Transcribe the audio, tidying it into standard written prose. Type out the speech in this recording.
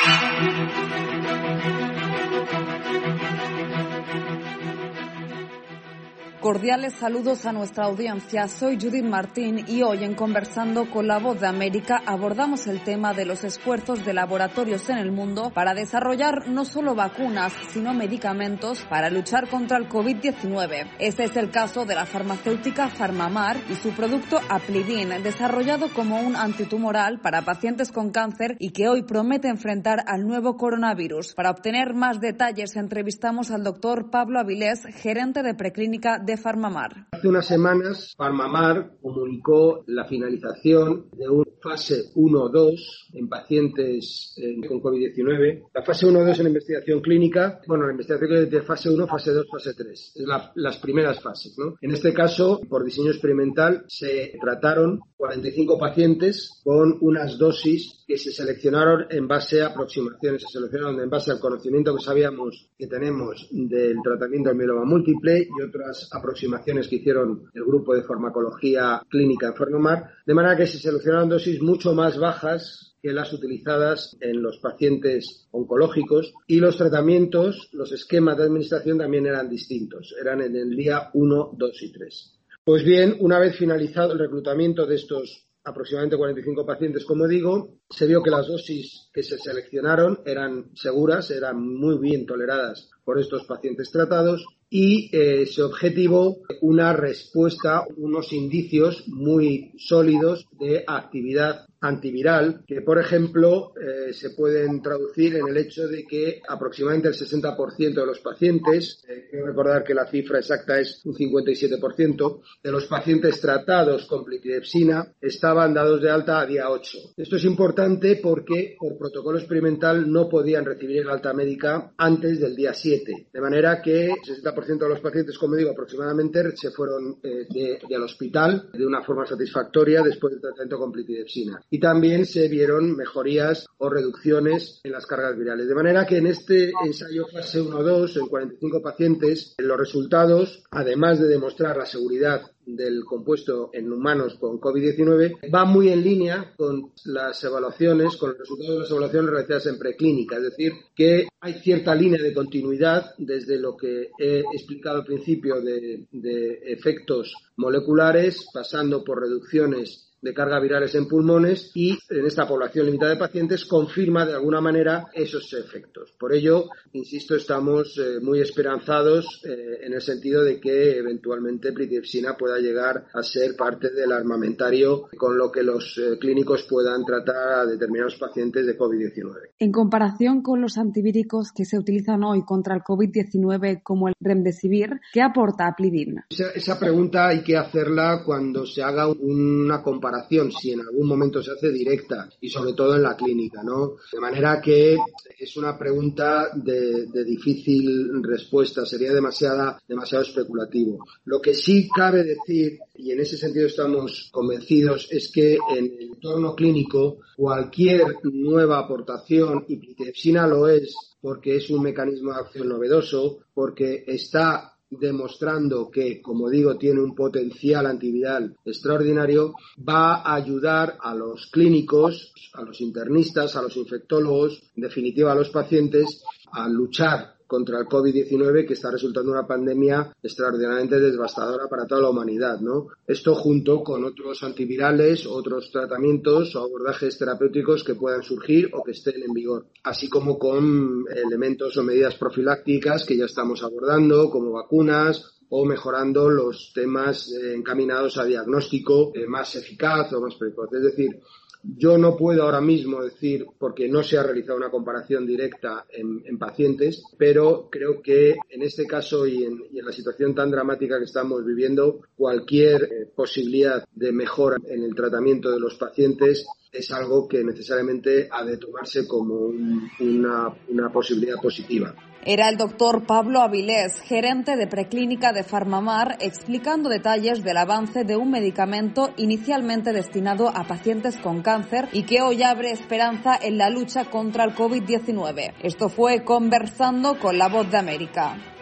Cordiales saludos a nuestra audiencia. Soy Judith Martín y hoy en Conversando con la Voz de América abordamos el tema de los esfuerzos de laboratorios en el mundo para desarrollar no solo vacunas, sino medicamentos para luchar contra el COVID-19. Este es el caso de la farmacéutica PharmaMar y su producto Aplidin, desarrollado como un antitumoral para pacientes con cáncer y que hoy promete enfrentar al nuevo coronavirus. Para obtener más detalles entrevistamos al doctor Pablo Avilés, gerente de preclínica de PharmaMar. Hace unas semanas, PharmaMar comunicó la finalización de una fase 1-2 en pacientes con COVID-19. La fase 1-2 en la investigación clínica, la investigación es de fase 1, fase 2, fase 3. Es las primeras fases, ¿no? En este caso, por diseño experimental, se trataron 45 pacientes con unas dosis que se seleccionaron en base a aproximaciones, se seleccionaron en base al conocimiento que sabíamos que tenemos del tratamiento del mieloma múltiple y otras aproximaciones que hicieron el grupo de farmacología clínica en PharmaMar, de manera que se seleccionaron dosis mucho más bajas que las utilizadas en los pacientes oncológicos, y los tratamientos, los esquemas de administración también eran distintos, eran en el día 1, 2 y 3. Pues bien, una vez finalizado el reclutamiento de estos aproximadamente 45 pacientes, como digo, se vio que las dosis que se seleccionaron eran seguras, eran muy bien toleradas por estos pacientes tratados y se objetivó una respuesta, unos indicios muy sólidos de actividad antiviral que, por ejemplo, se pueden traducir en el hecho de que aproximadamente el 60% de los pacientes, quiero recordar que la cifra exacta es un 57%, de los pacientes tratados con plitidepsina estaban dados de alta a día 8. Esto es importante porque por protocolo experimental no podían recibir el alta médica antes del día 7, de manera que el 60% de los pacientes, como digo, aproximadamente se fueron del hospital de una forma satisfactoria después del tratamiento con plitidepsina. Y también se vieron mejorías o reducciones en las cargas virales. De manera que en este ensayo fase 1-2, en 45 pacientes, los resultados, además de demostrar la seguridad del compuesto en humanos con COVID-19, va muy en línea con las evaluaciones, con los resultados de las evaluaciones realizadas en preclínica. Es decir, que hay cierta línea de continuidad desde lo que he explicado al principio de efectos moleculares, pasando por reducciones de carga virales en pulmones, y en esta población limitada de pacientes confirma de alguna manera esos efectos. Por ello, insisto, estamos muy esperanzados en el sentido de que eventualmente plitidepsina pueda llegar a ser parte del armamentario con lo que los clínicos puedan tratar a determinados pacientes de COVID-19. En comparación con los antivíricos que se utilizan hoy contra el COVID-19 como el Remdesivir, ¿qué aporta Aplidin? Esa pregunta hay que hacerla cuando se haga una comparación, si en algún momento se hace directa y sobre todo en la clínica, ¿no? De manera que es una pregunta de difícil respuesta, sería demasiado especulativo. Lo que sí cabe decir, y en ese sentido estamos convencidos, es que en el entorno clínico cualquier nueva aportación, y plitidepsina lo es porque es un mecanismo de acción novedoso, porque está demostrando que, como digo, tiene un potencial antiviral extraordinario, va a ayudar a los clínicos, a los internistas, a los infectólogos, en definitiva a los pacientes, a luchar contra el COVID-19, que está resultando una pandemia extraordinariamente devastadora para toda la humanidad, ¿no? Esto junto con otros antivirales, otros tratamientos o abordajes terapéuticos que puedan surgir o que estén en vigor, así como con elementos o medidas profilácticas que ya estamos abordando, como vacunas, o mejorando los temas encaminados a diagnóstico más eficaz o más precoz. Es decir, yo no puedo ahora mismo decir, porque no se ha realizado una comparación directa en pacientes, pero creo que en este caso y en la situación tan dramática que estamos viviendo, cualquier posibilidad de mejora en el tratamiento de los pacientes es algo que necesariamente ha de tomarse como una posibilidad positiva. Era el doctor Pablo Avilés, gerente de preclínica de PharmaMar, explicando detalles del avance de un medicamento inicialmente destinado a pacientes con cáncer y que hoy abre esperanza en la lucha contra el COVID-19. Esto fue Conversando con la Voz de América.